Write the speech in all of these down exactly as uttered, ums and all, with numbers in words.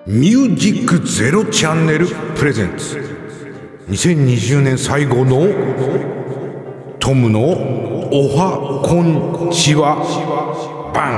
ミュージックゼロチャンネルプレゼンツにせんにじゅうねん最後のトムのおはこんちはバ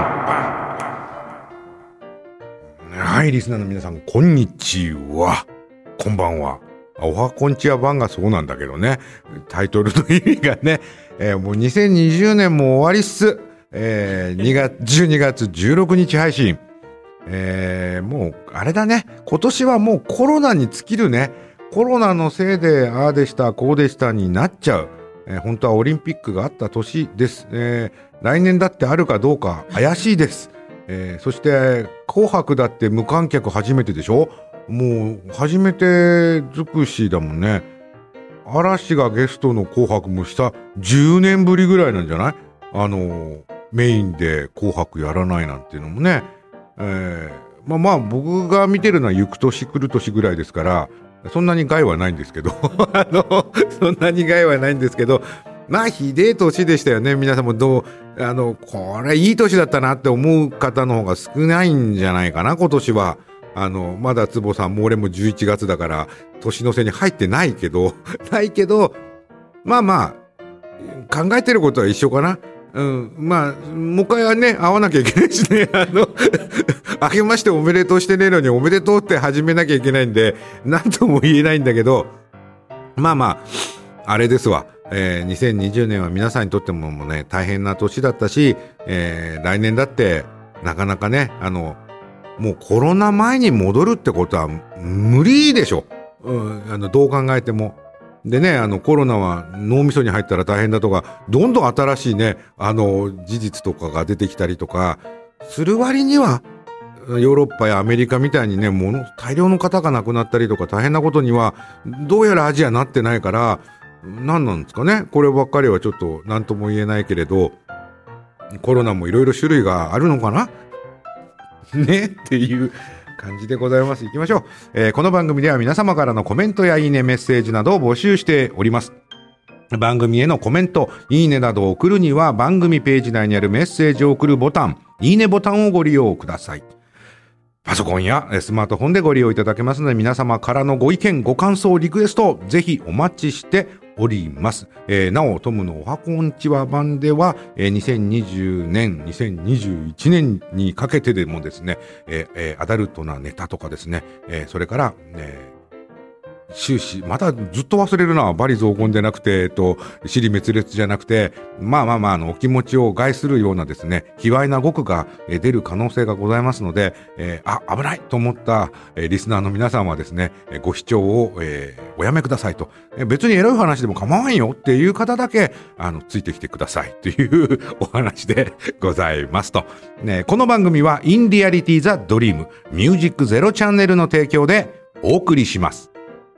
ン。はい、リスナーの皆さんこんにちは、こんばんは。おはこんちはバンがそうなんだけどね、タイトルの意味がね、えー、もうにせんにじゅうねんも終わりっす。えー、にがつじゅうにがつじゅうろくにち配信。えー、もうあれだね、今年はもうコロナに尽きるね。コロナのせいでああでしたこうでしたになっちゃう、えー、本当はオリンピックがあった年です、えー、来年だってあるかどうか怪しいです、えー、そして紅白だって無観客初めてでしょ。もう初めて尽くしだもんね。嵐がゲストの紅白もしたじゅうねんぶりぐらいなんじゃない？あのメインで紅白やらないなんていうのもね。えー、まあまあ僕が見てるのは行く年来る年ぐらいですからそんなに害はないんですけどあのそんなに害はないんですけど、まあひでえ年でしたよね。皆さんもどうあのこれいい年だったなって思う方の方が少ないんじゃないかな今年は。あのまだ坪さんも俺もじゅういちがつだから年の瀬に入ってないけどないけどまあまあ考えてることは一緒かな。うん、まあもう一回はね会わなきゃいけないしね、あの明けましておめでとうしてねえのにおめでとうって始めなきゃいけないんで何とも言えないんだけど、まあまああれですわ、えー、にせんにじゅうねんは皆さんにとってももうね大変な年だったし、えー、来年だってなかなかねあのもうコロナ前に戻るってことは無理でしょ、うん、あのどう考えても。でね、あのコロナは脳みそに入ったら大変だとかどんどん新しいねあの事実とかが出てきたりとかする割にはヨーロッパやアメリカみたいにねもの大量の方が亡くなったりとか大変なことにはどうやらアジアなってないから何なんですかね。こればっかりはちょっと何とも言えないけれどコロナもいろいろ種類があるのかなねっていう感じでございます。行きましょう、えー、この番組では皆様からのコメントやいいねメッセージなどを募集しております。番組へのコメントいいねなどを送るには番組ページ内にあるメッセージを送るボタンいいねボタンをご利用ください。パソコンやスマートフォンでご利用いただけますので皆様からのご意見ご感想リクエストぜひお待ちしております。えー、なおトムのおはこんちは版では、えー、にせんにじゅうねんにせんにじゅういちねんにかけてでもですね、えーえー、アダルトなネタとかですね、えー、それから、えー終始またずっと忘れるな、バリ雑言でなくて、えっと、尻滅裂じゃなくてまあまあまああのお気持ちを害するようなですね卑猥な語句が出る可能性がございますので、えー、あ危ないと思った、えー、リスナーの皆さんはですねご視聴を、えー、おやめくださいと、えー、別にエロい話でも構わんよっていう方だけあのついてきてくださいというお話でございますと、ね、この番組はインリアリティザドリームミュージックゼロチャンネルの提供でお送りします。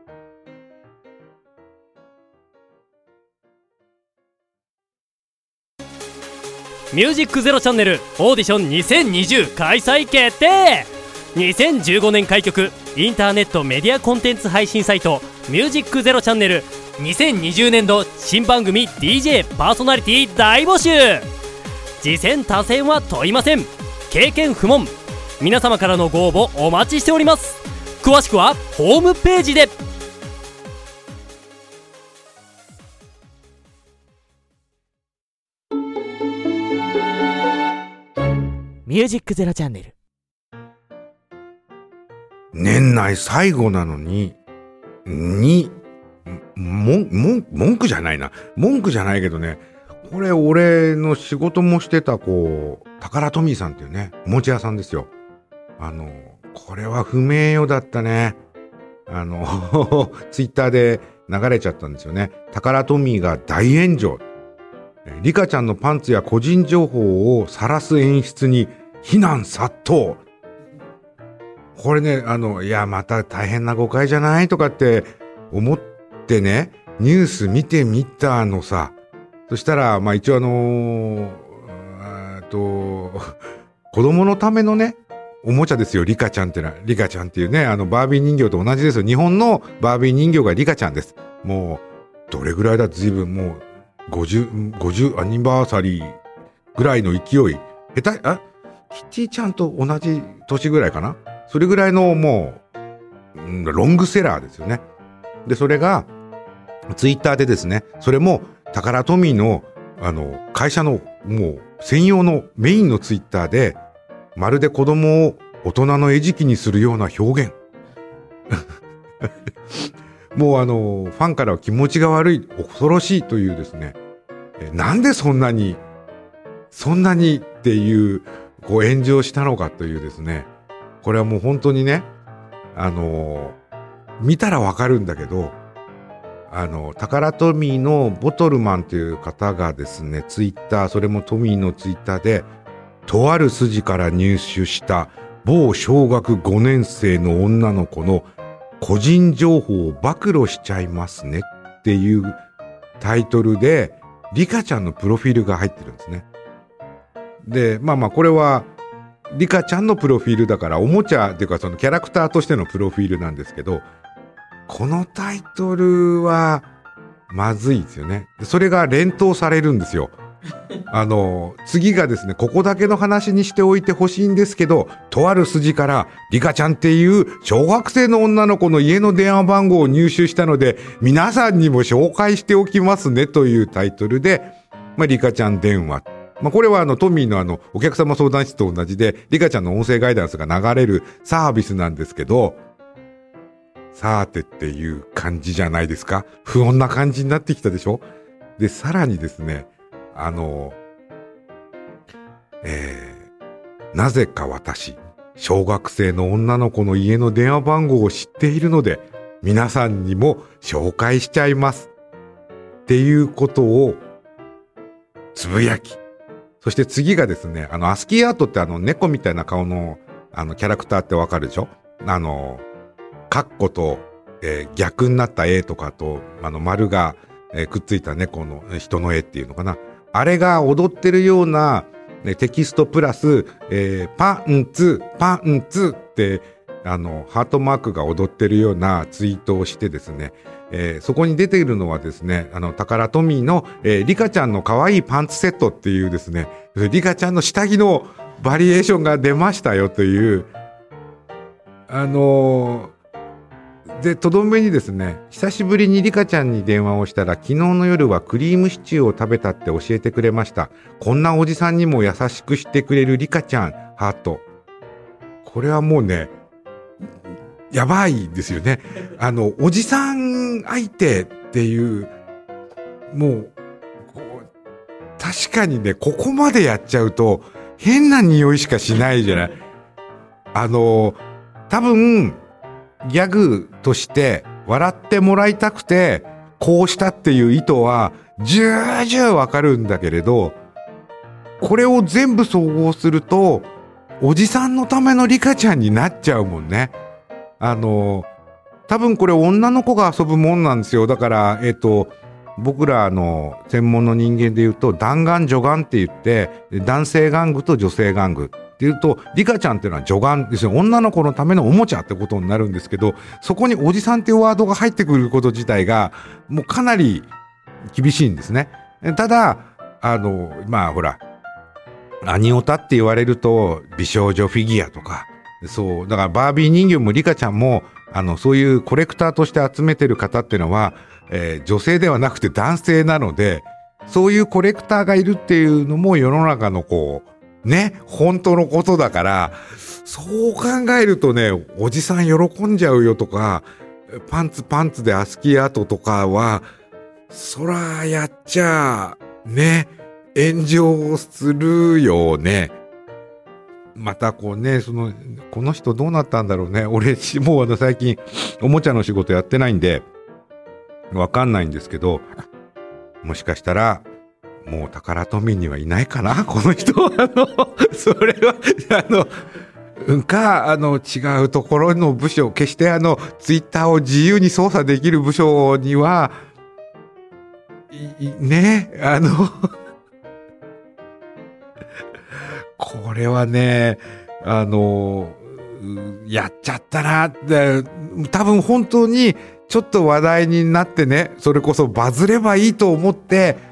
ミュージックゼロチャンネルオーディションにせんにじゅう開催決定。にせんじゅうごねん開局インターネットメディアコンテンツ配信サイトミュージックゼロチャンネルにせんにじゅうねんど新番組 ディージェー パーソナリティ大募集。次戦他戦は問いません。経験不問。皆様からのご応募お待ちしております。詳しくはホームページで。ミュージックゼロチャンネル年内最後なのににもも文句じゃないな文句じゃないけどね、これ俺の仕事もしてたこうタカラトミーさんっていうねおもちゃ屋さんですよ。あのこれは不名誉だったね。あのツイッターで流れちゃったんですよね。タカラトミーが大炎上、リカちゃんのパンツや個人情報を晒す演出に非難殺到。これねあのいやまた大変な誤解じゃないとかって思ってねニュース見てみたのさ。そしたらまあ一応あのー、と子供のためのねおもちゃですよリカちゃんってのは。リカちゃんっていうねあのバービー人形と同じですよ。日本のバービー人形がリカちゃんです。もうどれぐらいだ随分もうごじゅう、ごじゅうアニバーサリーぐらいの勢い。下手あキティちゃんと同じ年ぐらいかな。 それぐらいのもう、うん、ロングセラーですよね。でそれがツイッターでですね、それもタカラトミーのあの会社のもう専用のメインのツイッターで、まるで子供を大人の餌食にするような表現もうあのファンからは気持ちが悪い、恐ろしいというですね、えなんでそんなにそんなにっていうこう炎上したのかというですね、これはもう本当にね、あの見たらわかるんだけど、あのタカラトミーのボトルマンという方がですね、ツイッター、それもトミーのツイッターで、とある筋から入手した某小学ごねん生の女の子の個人情報を暴露しちゃいますねっていうタイトルでリカちゃんのプロフィールが入ってるんですね。でまあまあこれはリカちゃんのプロフィールだからおもちゃっていうかそのキャラクターとしてのプロフィールなんですけど、このタイトルはまずいですよね。それが連投されるんですよ。あの次がですね、ここだけの話にしておいてほしいんですけど、とある筋からリカちゃんっていう小学生の女の子の家の電話番号を入手したので皆さんにも紹介しておきますねというタイトルで、まあ、リカちゃん電話、まあ、これはあのトミーのあのお客様相談室と同じでリカちゃんの音声ガイダンスが流れるサービスなんですけど、さーてっていう感じじゃないですか。不穏な感じになってきたでしょ。でさらにですね、あの、えー、なぜか私、小学生の女の子の家の電話番号を知っているので、皆さんにも紹介しちゃいます。っていうことをつぶやき。そして次がですね、あの、アスキーアートってあの、猫みたいな顔の、あの、キャラクターってわかるでしょ？あの、カッコと、えー、逆になった絵とかと、あの、丸が、えー、くっついた猫の人の絵っていうのかな。あれが踊ってるような、ね、テキストプラス、えー、パンツ、パンツって、あの、ハートマークが踊ってるようなツイートをしてですね、えー、そこに出ているのはですね、あの、タカラトミーの、えー、リカちゃんの可愛いパンツセットっていうですね、リカちゃんの下着のバリエーションが出ましたよという、あのー、で、とどめにですね、久しぶりにリカちゃんに電話をしたら、昨日の夜はクリームシチューを食べたって教えてくれました。こんなおじさんにも優しくしてくれるリカちゃん、ハート。これはもうね、やばいですよね。あの、おじさん相手っていう、もう、こう確かにね、ここまでやっちゃうと、変な匂いしかしないじゃない。あの、多分、ギャグとして笑ってもらいたくてこうしたっていう意図は重々わかるんだけれど、これを全部総合するとおじさんのためのリカちゃんになっちゃうもんね。あの多分これ女の子が遊ぶもんなんですよ。だからえっと僕らの専門の人間で言うと男玩女玩って言って、男性玩具と女性玩具っていうと、リカちゃんっていうのは女玩ですよ。女の子のためのおもちゃってことになるんですけど、そこにおじさんっていうワードが入ってくること自体がもうかなり厳しいんですね。ただあのまあほらアニオタって言われると美少女フィギュアとか、そうだからバービー人形もリカちゃんもあのそういうコレクターとして集めてる方っていうのは、えー、女性ではなくて男性なので、そういうコレクターがいるっていうのも世の中のこうね、本当のことだから、そう考えるとね、おじさん喜んじゃうよとか、パンツパンツでアスキーアートとかは、そらやっちゃ、ね、炎上するよね。またこうね、その、この人どうなったんだろうね。俺、もうあの最近、おもちゃの仕事やってないんで、わかんないんですけど、もしかしたら、もうタカラトミーにはいないかなこの人。あのそれはあのうんかあの違うところの部署、決してあのツイッターを自由に操作できる部署にはいねあのこれはねあのやっちゃったなって、多分本当にちょっと話題になってね、それこそバズればいいと思って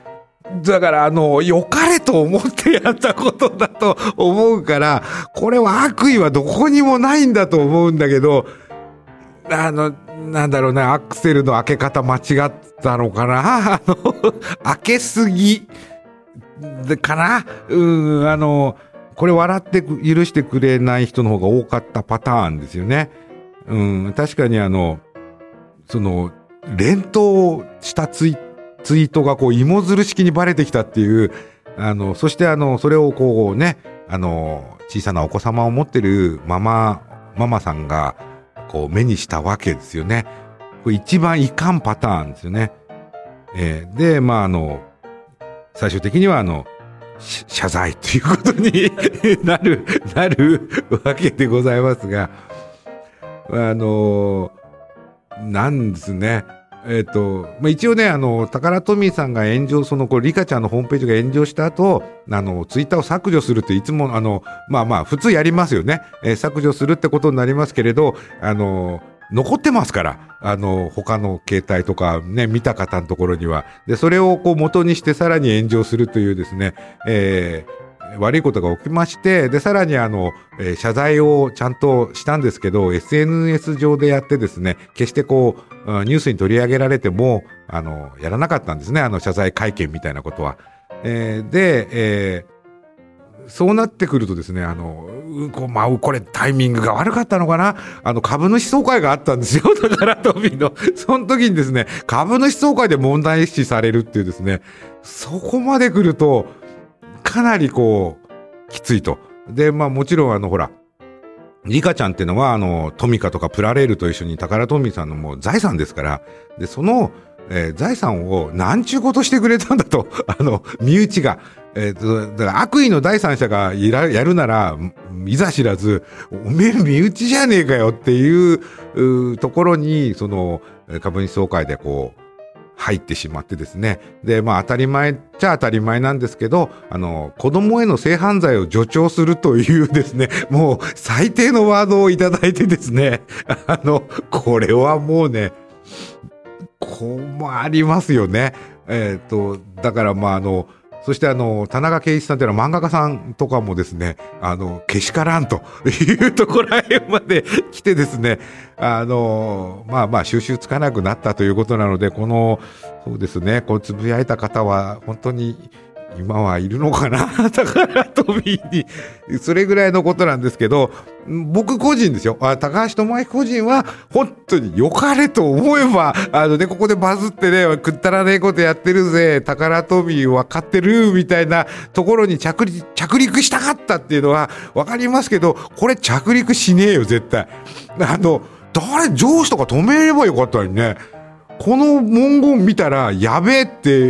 だからあの良かれと思ってやったことだと思うから、これは悪意はどこにもないんだと思うんだけど、あのなんだろうね、アクセルの開け方間違ったのかな、あの開けすぎでかな、うん、あのこれ笑って許してくれない人の方が多かったパターンですよね。うん、確かにあのその連投したツイツイートがこう芋づる式にバレてきたっていう、あのそしてあのそれをこうね、あの小さなお子様を持ってるママママさんがこう目にしたわけですよね。これ一番いかんパターンですよね。えー、でまああの最終的にはあの謝罪ということになるなるわけでございますが、あのなんですね。えっと、まあ、一応ね、あの、タカラトミーさんが炎上、その、これ、リカちゃんのホームページが炎上した後、あの、ツイッターを削除するっていつも、あの、まあまあ、普通やりますよね。えー、削除するってことになりますけれど、あの、残ってますから、あの、他の携帯とかね、見た方のところには。で、それをこう元にしてさらに炎上するというですね、えー、悪いことが起きまして、で、さらにあの、えー、謝罪をちゃんとしたんですけど、エスエヌエス 上でやってですね、決してこう、ニュースに取り上げられても、あの、やらなかったんですね、あの、謝罪会見みたいなことは。えー、で、えー、そうなってくるとですね、あの、こう、まあ、これタイミングが悪かったのかな、あの、株主総会があったんですよ、だからトミーの。その時にですね、株主総会で問題視されるっていうですね、そこまで来ると、かなりこう、きついと。で、まあもちろんあの、ほら、リカちゃんっていうのはあの、トミカとかプラレールと一緒にタカラトミーさんのもう財産ですから、で、その、えー、財産をなんちゅうことしてくれたんだと、あの、身内が。えー、だから悪意の第三者がやるなら、いざ知らず、おめえ身内じゃねえかよっていう、うところに、その、株主総会でこう、入ってしまってですね。で、まあ当たり前っちゃ当たり前なんですけど、あの、子供への性犯罪を助長するというですね、もう最低のワードをいただいてですね、あの、これはもうね、困りますよね。えっと、だからまああの、そしてあの、田中圭一さんというのは漫画家さんとかもですね、あの、けしからんというところらへんまで来てですね、あの、まあまあ収集つかなくなったということなので、この、そうですね、こうつぶやいた方は本当に今はいるのかなだからトミーに、それぐらいのことなんですけど、僕個人ですよ。あ、高橋智明個人は、本当に良かれと思えば、あのね、ここでバズってね、くったらねえことやってるぜ、タカラトミー分かってる、みたいなところに着陸、着陸したかったっていうのは分かりますけど、これ着陸しねえよ、絶対。あの、誰、上司とか止めればよかったのにね。この文言見たら、やべえって、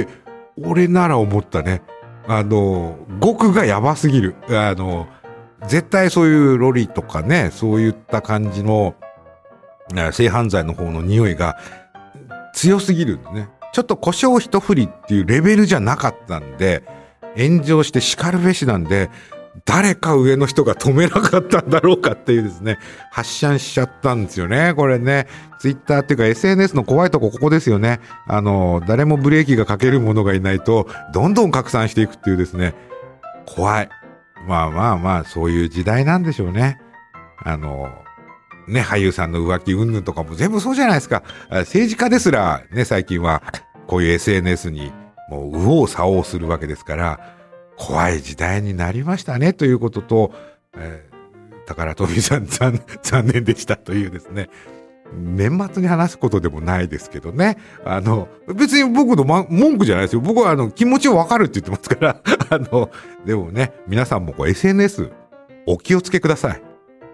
俺なら思ったね。あの、語句がやばすぎる。あの、絶対そういうロリとかね、そういった感じの性犯罪の方の匂いが強すぎるんでね。ちょっと胡椒一振りっていうレベルじゃなかったんで、炎上して叱るべしなんで、誰か上の人が止めなかったんだろうかっていうですね、発射しちゃったんですよね、これね。ツイッターっていうか エスエヌエス の怖いとこここですよね。あの、誰もブレーキがかけるものがいないと、どんどん拡散していくっていうですね、怖い。まあまあまあ、そういう時代なんでしょうね。あの、ね、俳優さんの浮気云々とかも全部そうじゃないですか。政治家ですら、ね、最近は、こういう エスエヌエス に、もう、右往左往するわけですから、怖い時代になりましたね、ということと、えー、タカラトミーさん残、残念でしたというですね、年末に話すことでもないですけどね。あの、別に僕の、ま、文句じゃないですよ。僕はあの、気持ちをわかるって言ってますから。あの、でもね、皆さんもこう エスエヌエス お気をつけください。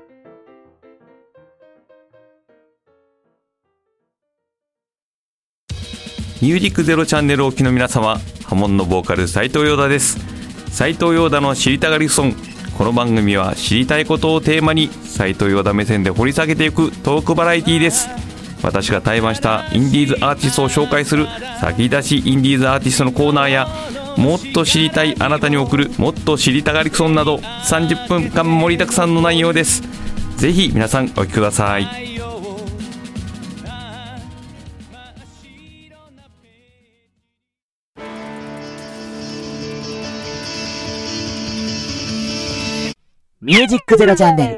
ミュージックゼロチャンネルお聞きの皆様、ハモンのボーカル斉藤陽太です。斉藤陽太の知りたがりソング。この番組は知りたいことをテーマに斉藤陽太目線で掘り下げていくトークバラエティです。私が対バンしたインディーズアーティストを紹介する先出しインディーズアーティストのコーナーや、もっと知りたいあなたに送るもっと知りたがりソンなどさんじゅっぷんかん盛りだくさんの内容です。ぜひ皆さんお聞きください。 ミュージックゼロチャンネ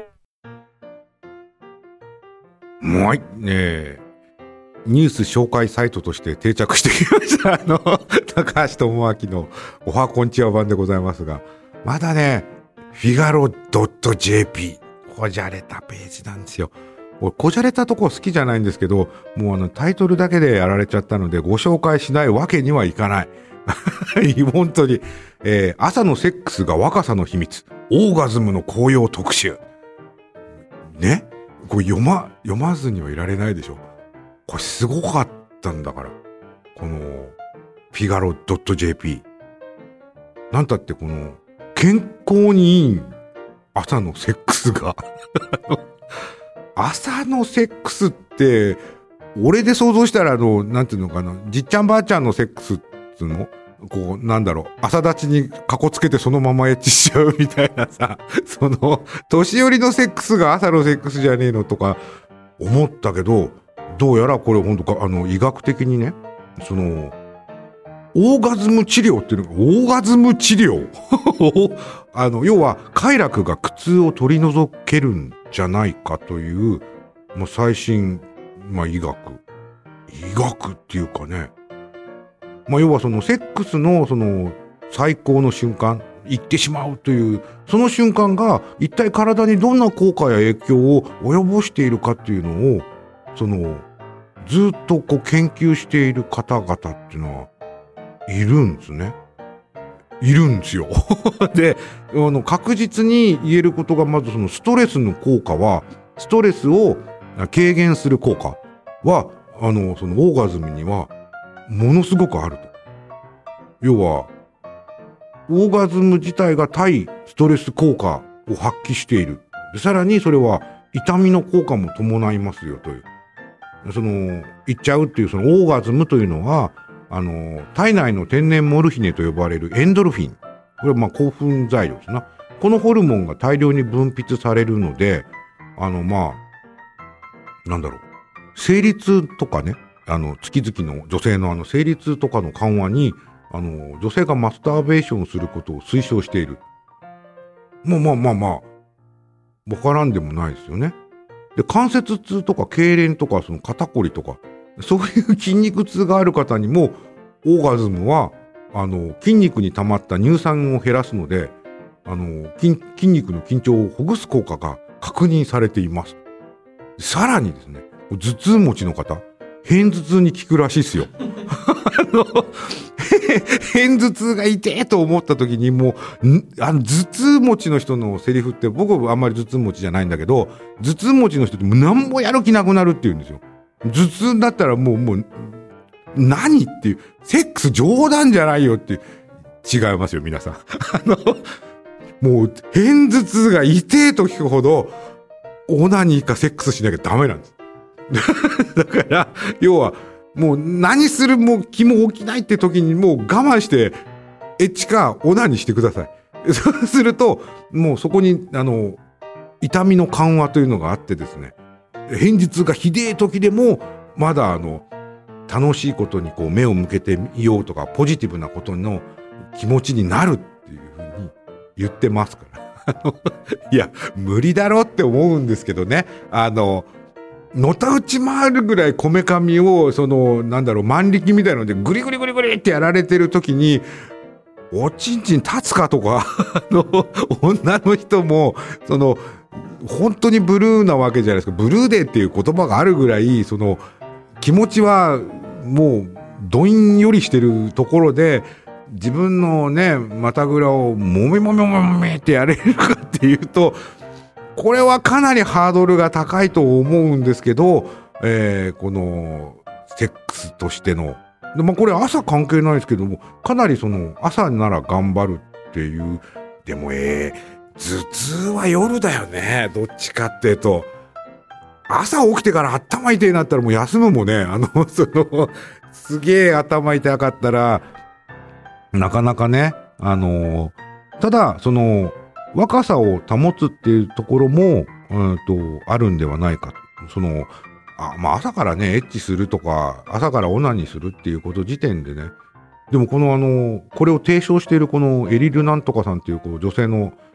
ル。 はい、ねニュース紹介サイトとして定着してきましたあの高橋智明のおはこんちは版でございますが、まだねフィガロ .jp こじゃれたページなんですよ。俺こじゃれたとこ好きじゃないんですけど、もうあのタイトルだけでやられちゃったのでご紹介しないわけにはいかない本当に、えー、朝のセックスが若さの秘密、オーガズムの紅葉特集ね、これ読ま読まずにはいられないでしょ。これすごかったんだから、このフィガロ .jp なんたってこの健康にいい朝のセックスが朝のセックスって俺で想像したらあのなんていうのかな、じっちゃんばあちゃんのセックスっていうのこうなんだろう、朝立ちにかこつけてそのままエッチしちゃうみたいなさ、その年寄りのセックスが朝のセックスじゃねえのとか思ったけど、どうやらこれ本当かあの医学的にね、そのオーガズム治療っていうのが、オーガズム治療あの要は快楽が苦痛を取り除けるんじゃないかという、まあ、最新、まあ、医学医学っていうかね、まあ、要はそのセックスのその最高の瞬間行ってしまうという、その瞬間が一体体にどんな効果や影響を及ぼしているかっていうのを、そのずっとこう研究している方々っていうのはいるんですね。いるんですよで、あの確実に言えることが、まずそのストレスの効果は、ストレスを軽減する効果はあのそのオーガズムにはものすごくあると。要はオーガズム自体が対ストレス効果を発揮している。でさらにそれは痛みの効果も伴いますよという、その言っちゃうっていうそのオーガズムというのは、あの体内の天然モルヒネと呼ばれるエンドルフィン、これはまあ興奮材料ですな。このホルモンが大量に分泌されるので、あのまあなんだろう、生理痛とかね、あの月々の女性のあの生理痛とかの緩和に、あの女性がマスターベーションすることを推奨している。まあまあまあまあわからんでもないですよね。で、関節痛とか痙攣とかその肩こりとか、そういう筋肉痛がある方にもオーガズムはあの筋肉に溜まった乳酸を減らすので、あの 筋, 筋肉の緊張をほぐす効果が確認されています。さらにですね、頭痛持ちの方、片頭痛に効くらしいですよあの片頭痛が痛えと思った時に、もうあの頭痛持ちの人のセリフって、僕はあんまり頭痛持ちじゃないんだけど、頭痛持ちの人って何もやる気なくなるって言うんですよ。頭痛だったらもうもう何っていう、セックス冗談じゃないよって、違いますよ皆さんあのもう片頭痛が痛えと聞くほどオナニーかセックスしなきゃダメなんですだから要はもう何するも気も起きないって時に、もう我慢してエッチかオナニーしてください。そうするともうそこにあの痛みの緩和というのがあってですね、片頭痛がひでえ時でもまだあの楽しいことにこう目を向けてみようとか、ポジティブなことの気持ちになるっていうふうに言ってますからいや無理だろって思うんですけどね、あののたうち回るぐらいこめかみをそのなんだろう万力みたいなのでグリグリグリグリってやられてる時に、おちんちん立つかとかあの女の人もその本当にブルーなわけじゃないですか。ブルーデーっていう言葉があるぐらい、その気持ちはもうどんよりしてるところで、自分のねまたぐらをもみもみもみってやれるかっていうと、これはかなりハードルが高いと思うんですけど、えー、このセックスとしてので、まあ、これ朝関係ないですけども、かなりその朝なら頑張るっていう。でもえー頭痛は夜だよね、どっちかっていうと。朝起きてから頭痛いなったらもう休むもんね。あのそのすげえ頭痛かったらなかなかね、あのただその若さを保つっていうところも、うんとあるんではないかと。そのあ、まあ、朝からねエッチするとか朝からオナニーするっていうこと時点でね、でもこのあのこれを提唱しているこのエリルなんとかさんっていうこう女性の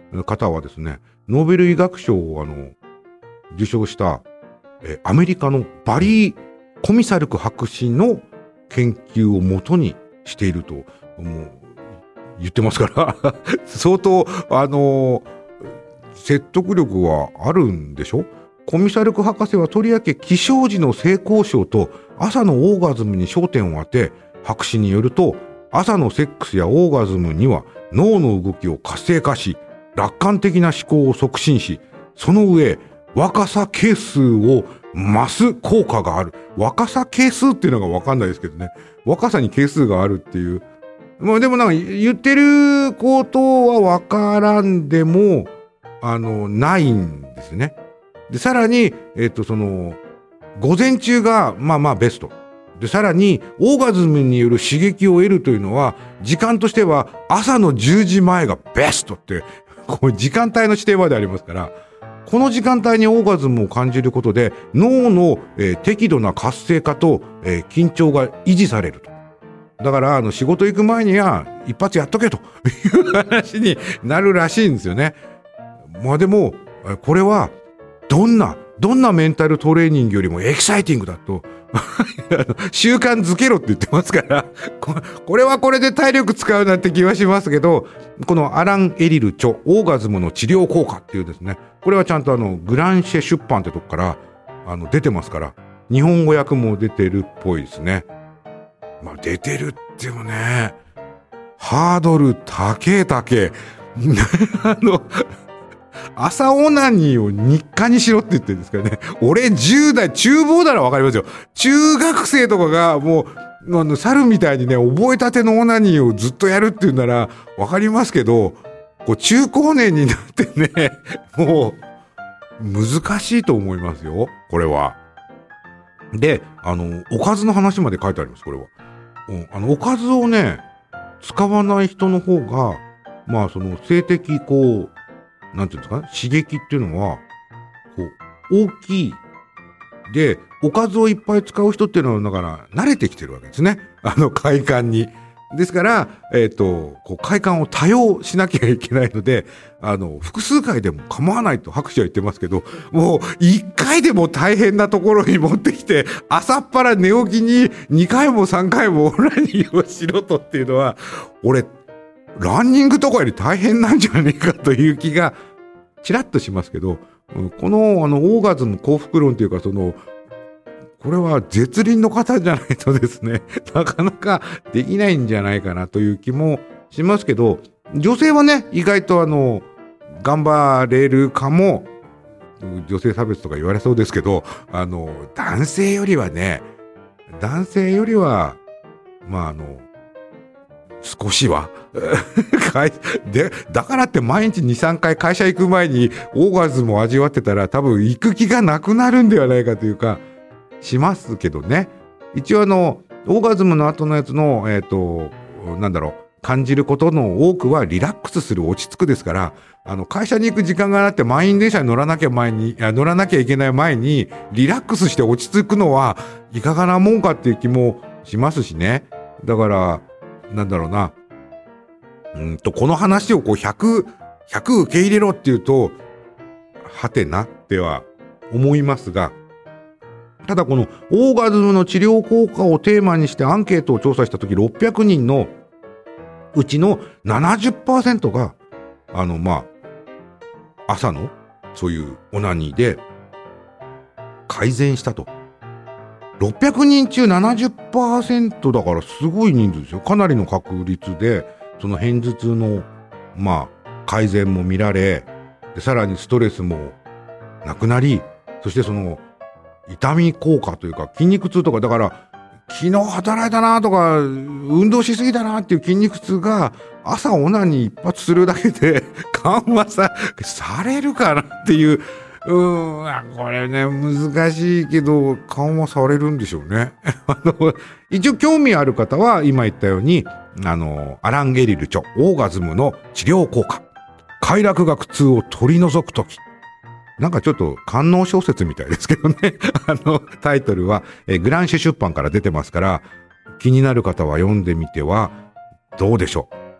方はですね、ノーベル医学賞をあの受賞したえアメリカのバリー・コミサルク博士の研究をもとにしているともう言ってますから相当あの説得力はあるんでしょ。コミサルク博士はとりわけ起床時の性交渉と朝のオーガズムに焦点を当て、博士によると朝のセックスやオーガズムには脳の動きを活性化し、楽観的な思考を促進し、その上若さ係数を増す効果がある。若さ係数っていうのが分かんないですけどね、若さに係数があるっていう、まあでもなんか言ってることは分からんでもあのないんですね。でさらにえっとその午前中がまあまあベストで、さらにオーガズムによる刺激を得るというのは時間としては朝のじゅうじまえがベストってこう時間帯の指定までありますから、この時間帯にオーガズムを感じることで脳の、えー、適度な活性化と、えー、緊張が維持されると。だからあの仕事行く前には一発やっとけという話になるらしいんですよね。まあでもこれはどんなどんなメンタルトレーニングよりもエキサイティングだと習慣づけろって言ってますからこれはこれで体力使うなって気はしますけど、このアラン・エリル著オーガズムの治療効果っていうですね、これはちゃんとあのグランシェ出版ってとこからあの出てますから、日本語訳も出てるっぽいですね。まあ出てるってもね、ハードル高え高えあの朝オナニーを日課にしろって言ってるんですからね。俺じゅう代厨房ならわかりますよ。中学生とかがもうあの猿みたいにね覚えたてのオナニーをずっとやるっていうならわかりますけど、こう中高年になってねもう難しいと思いますよこれは。であのおかずの話まで書いてありますこれは。うん、あのおかずをね使わない人の方がまあその性的こうなんていうんですか、刺激っていうのはこう大きいで、おかずをいっぱい使う人っていうのはだから慣れてきてるわけですね、あの快感に。ですからえっとこう快感を多用しなきゃいけないので、あの複数回でも構わないと博士は言ってますけど、もういっかいでも大変なところに持ってきて朝っぱら寝起きににかいもさんかいもオナニーをしろとっていうのは、俺ランニングとかより大変なんじゃねえかという気がちらっとしますけど、このあのオーガズム幸福論というか、そのこれは絶倫の方じゃないとですねなかなかできないんじゃないかなという気もしますけど、女性はね意外とあの頑張れるかも。女性差別とか言われそうですけど、あの男性よりはね男性よりはまああの少しはでだからって毎日 にさんかい会社行く前にオーガズムを味わってたら多分行く気がなくなるんではないかというかしますけどね。一応あのオーガズムの後のやつのえっとなんだろう感じることの多くはリラックスする落ち着くですから、あの会社に行く時間があって満員電車に乗らなきゃ前に乗らなきゃいけない前にリラックスして落ち着くのはいかがなもんかっていう気もしますしね。だからなんだろうな、うんとこの話をこうひゃく、ひゃく受け入れろっていうとはてなっては思いますが、ただこのオーガズムの治療効果をテーマにしてアンケートを調査したときろっぴゃくにんのうちの ななじゅっパーセント があのまあ朝のそういうオナニーで改善したと。ろっぴゃくにん中 ななじゅっパーセント だからすごい人数ですよ。かなりの確率でその片頭痛のまあ改善も見られ、でさらにストレスもなくなり、そしてその痛み効果というか筋肉痛とか、だから昨日働いたなとか運動しすぎたなっていう筋肉痛が朝オナニー一発するだけで緩和さされるかなっていう、うーんこれね難しいけど緩和されるんでしょうねあの一応興味ある方は今言ったようにあのアラン・ゲリル著オーガズムの治療効果、快楽が苦痛を取り除くとき、なんかちょっと官能小説みたいですけどねあのタイトルはえグランシェ出版から出てますから、気になる方は読んでみてはどうでしょう。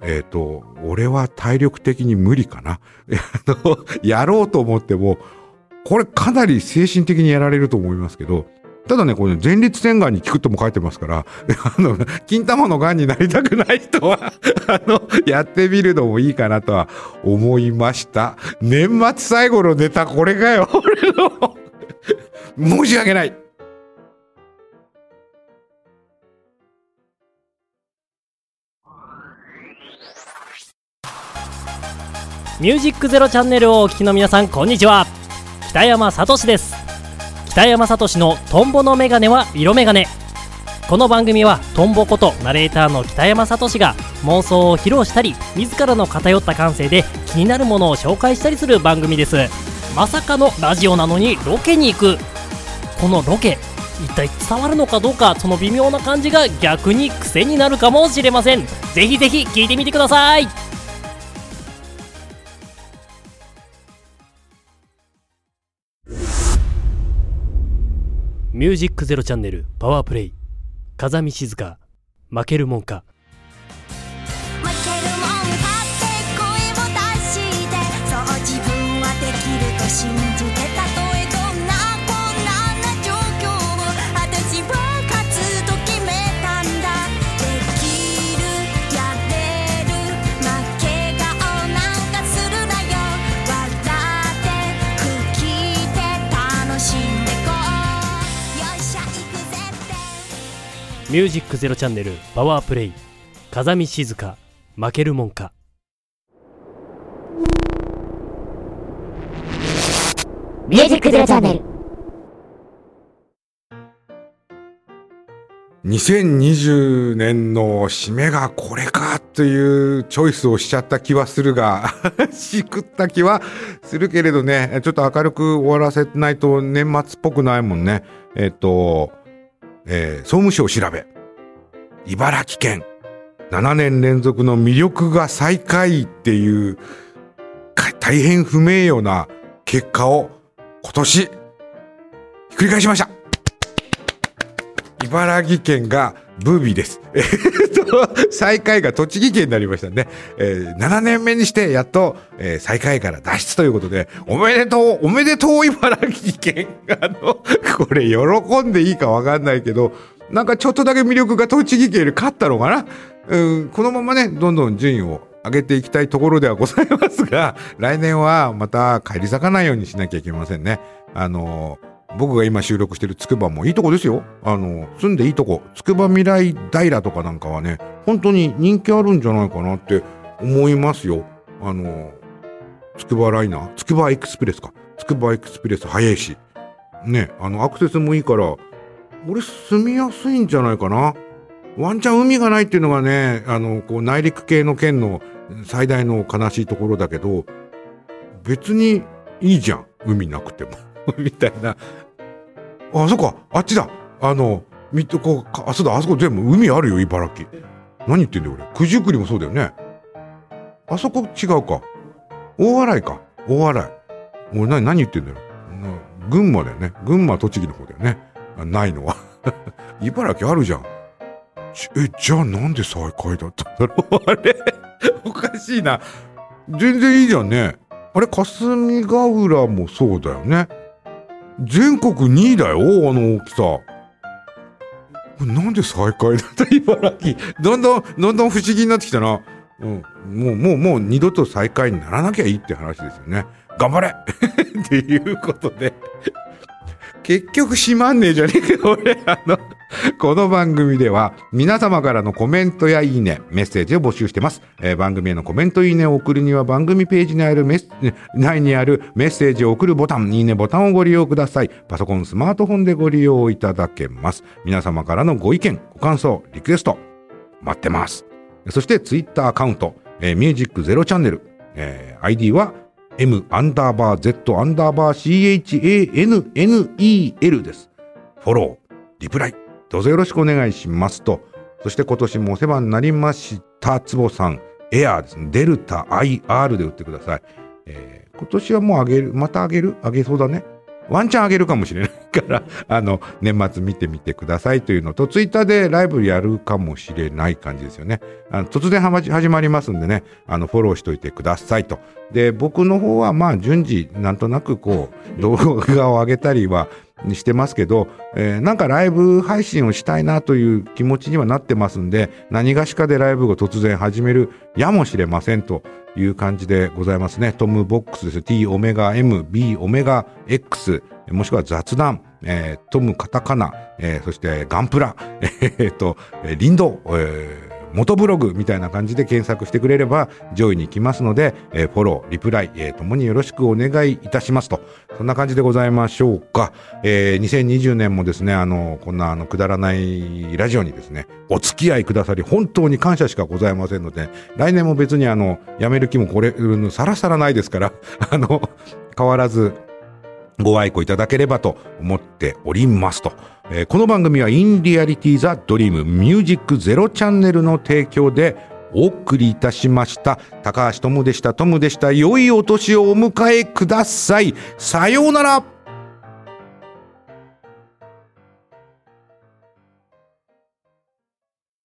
えっと、俺は体力的に無理かな。あの、やろうと思っても、これかなり精神的にやられると思いますけど、ただね、これ前立腺がんに効くとも書いてますから、あの、金玉のがんになりたくない人は、あの、やってみるのもいいかなとは思いました。年末最後のネタ、これかよ、俺の。申し訳ない。 ミュージックゼロチャンネルをお聞きの皆さん、こんにちは。北山聡です。北山聡のトンボのメガネは色メガネ。この番組はトンボことナレーターの北山聡が妄想を披露したり、自らの偏った感性で気になるものを紹介したりする番組です。まさかのラジオなのにロケに行く。このロケ、一体伝わるのかどうか、その微妙な感じが逆に癖になるかもしれません。ぜひぜひ聞いてみてください。ミュージックゼロチャンネルパワープレイ、風見静香、負けるもんか。 負けるもんかって声を出して、そう自分はできると信じて、たとえどんな困難な状況を私は勝つと決めたんだ。できる、やれる、負け顔なんかするなよ。笑って吹きで楽しんでこう。 ミュージックゼロチャンネルパワープレイ、風見静香、負けるもんか。 ミュージックゼロチャンネル。 にせんにじゅうねんの締めがこれかというチョイスをしちゃった気はするがしくった気はするけれどね、ちょっと明るく終わらせないと年末っぽくないもんね。えっとえー、総務省調べ、茨城県ななねん連続の魅力が最下位っていう大変不名誉な結果を今年ひっくり返しました。茨城県がブービーです。えっと最下位が栃木県になりましたね。えー、ななねんめにしてやっと、えー、最下位から脱出ということで、おめでとうおめでとう茨城県。あのこれ喜んでいいかわかんないけど、なんかちょっとだけ魅力が栃木県より勝ったのかな。うん、このままねどんどん順位を上げていきたいところではございますが、来年はまた返り咲かないようにしなきゃいけませんね。あのー僕が今収録してるつくばもいいとこですよ。あの住んでいいとこ、つくばみらい平とかなんかはね、本当に人気あるんじゃないかなって思いますよ。あのつくばライナー、つくばエクスプレスか、つくばエクスプレス早いしね、あのアクセスもいいから、俺住みやすいんじゃないかな。ワンチャン海がないっていうのがね、あのこう内陸系の県の最大の悲しいところだけど、別にいいじゃん、海なくてもみたいな。あ、そっか、あっちだ。あの、みっとこう、あ、そうだ、あそこ全部海あるよ、茨城。何言ってんだよ、俺。九十九里もそうだよね。あそこ違うか。大洗か。大洗。俺何、何言ってんだよ。群馬だよね。群馬、栃木の方だよね。ないのは。茨城あるじゃん。え、じゃあなんで最下位だったんだろうあれおかしいな。全然いいじゃんね。あれ、霞ヶ浦もそうだよね。全国にいだよ、あの大きさ。なんで最下位だった茨城。どんどん、どんどん不思議になってきたな。うん、もう、もう、もう二度と最下位にならなきゃいいって話ですよね。頑張れっていうことで。結局閉まんねえじゃねえか、俺。あの、この番組では皆様からのコメントやいいね、メッセージを募集してます。えー、番組へのコメントいいねを送るには番組ページにあるメス、内にあるメッセージを送るボタン、いいねボタンをご利用ください。パソコン、スマートフォンでご利用いただけます。皆様からのご意見、ご感想、リクエスト、待ってます。そしてツイッターアカウント、えー、ミュージックゼロチャンネル、えー、アイディー は M アンダーバー Z アンダーバー シーエイチエーエヌエヌイーエル です。フォロー、リプライ、どうぞよろしくお願いしますと。そして今年もお世話になりましたつぼさん、エアーですね、デルタ アイアール で売ってください。えー、今年はもうあげる、またあげるあげそうだね。ワンチャンあげるかもしれないからあの年末見てみてくださいというのと、ツイッターでライブやるかもしれない感じですよね。あの突然はじ始まりますんでね、あのフォローしといてくださいと。で僕の方はまあ順次なんとなくこう動画を上げたりはしてますけど、えー、なんかライブ配信をしたいなという気持ちにはなってますんで、何がしかでライブを突然始めるやもしれませんという感じでございますね。トムボックスです。 T オメガ M B オメガ X もしくは雑談、えー、トムカタカナ、えー、そしてガンプラ、えー、とリンド、えー元ブログみたいな感じで検索してくれれば上位に来ますので、えー、フォロー、リプライ、えー、ともによろしくお願いいたしますと、そんな感じでございましょうか。えー、にせんにじゅうねんもですね、あのこんなあのくだらないラジオにですねお付き合いくださり本当に感謝しかございませんので、来年も別にあのやめる気もこれさらさらないですからあの変わらずご愛顧いただければと思っておりますと、えー、この番組はインリアリティザドリームミュージックゼロチャンネルの提供でお送りいたしました。高橋トムでした。トムでした。良いお年をお迎えください。さようなら。